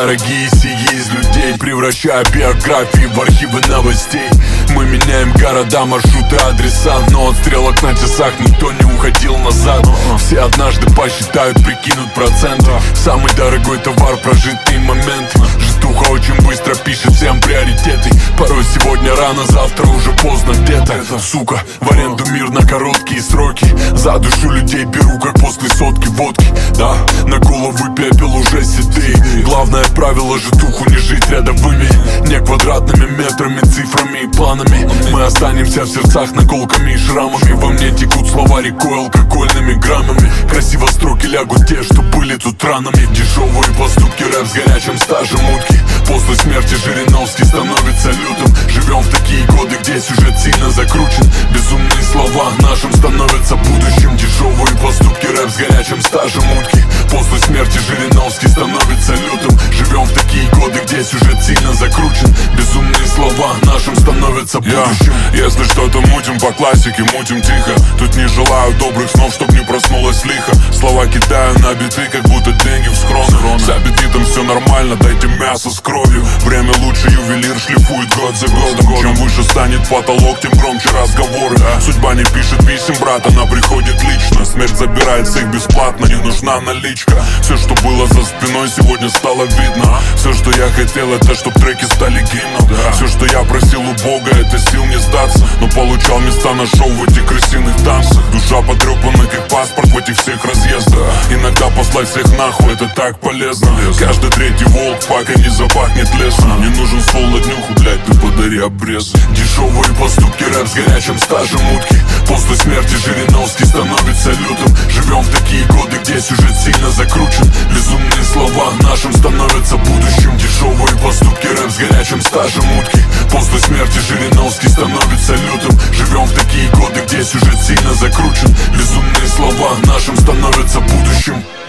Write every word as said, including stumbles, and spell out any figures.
дорогие сии из людей, превращая биографии в архивы новостей. Мы меняем города, маршруты, адреса, но от стрелок на часах никто не уходил назад. Все однажды посчитают, прикинут проценты. Самый дорогой товар — прожитые моменты. Житуха очень быстро пишет всем приоритеты. Порой сегодня рано, завтра уже поздно где-то. Сука, в аренду мир на короткие сроки. За душу людей беру, как после сотки водки. Да, на голову пепел уже седые. Главное правило — житуху не жить рядовыми, не квадратными метрами, цифрами и планами. Мы останемся в сердцах наколками и шрамами. Во мне текут слова рекой, алкогольными граммами. Красиво строки лягут те, что были тут ранами. Дешевые поступки, рэп с горячим стажем утки. После смерти Жириновский становится лютым. Живем в такие годы, где сюжет сильно закручен. Безумные слова нашим становятся будущим. Дешевые поступки, рэп с горячим стажем утки. После смерти Жириновский становится лютым. Живем в такие годы, где сюжет сильно закручен. Безумные слова нашим становятся будущим. Я, если что-то мутим по классике, мутим тихо. Тут не желаю добрых снов, чтоб не проснулась лихо. Слова кидаю на биты, как будто деньги в схрон. С аппетитом все нормально, дайте мясо с кровью. Время лучше, ювелир шлифует год за годом. Чем выше станет потолок, тем громче разговоры. Судьба не пишет писем, брат, она приходит лично. Смерть забирает всех бесплатно, не нужна наличка. Все, что было за спиной, сегодня стало видно. Все, что я хотел, это чтоб треки стали гимном. Все, что я просил у Бога, это сил не сдаться. Но получал места на шоу в этих крысиных танцах. Душа потрепана, как паспорт в этих всех разъездах. Иногда послать всех нахуй, это так полезно. Каждый третий волк, пока не запахнет лесом. Не нужен ствол на днюху, блядь, ты подари обрезы. Дешевые поступки, рэп с горячим стажем утки. После смерти Жириновский становится лютым. Живем в такие годы, где сюжет сильно закручен. Безумные слова нашим становятся будущим. Дешевые поступки, рэп с горячим стажем утки. После смерти Жириновский становится лютым. Живем в такие годы, где сюжет сильно закручен. Безумные слова нашим становятся будущим.